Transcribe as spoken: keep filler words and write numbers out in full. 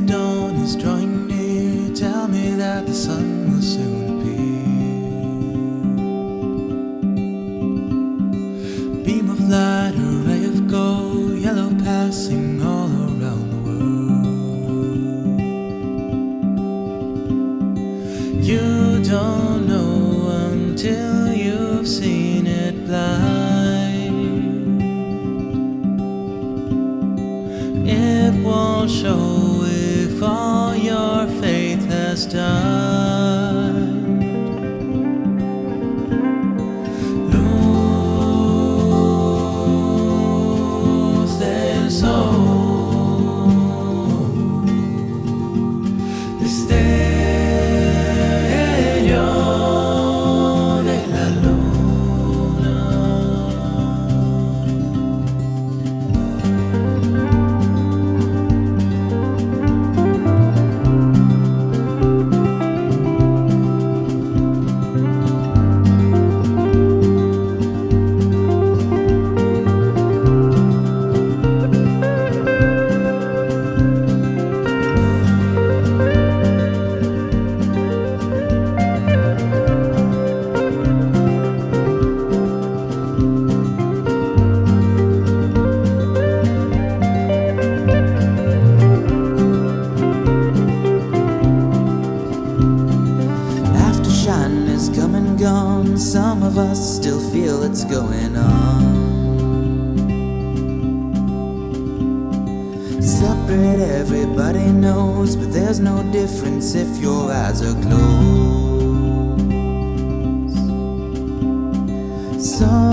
dawn is drawing near. Tell me that the sun will soon appear. Beam of light, a ray of gold, yellow passing all around the world. You don't know until you've seen it blind. It won't show if all your faith has died. Luz del sol, destello de la luna. Is come and gone. Some of us still feel it's going on. Separate, everybody knows, but there's no difference if your eyes are closed. So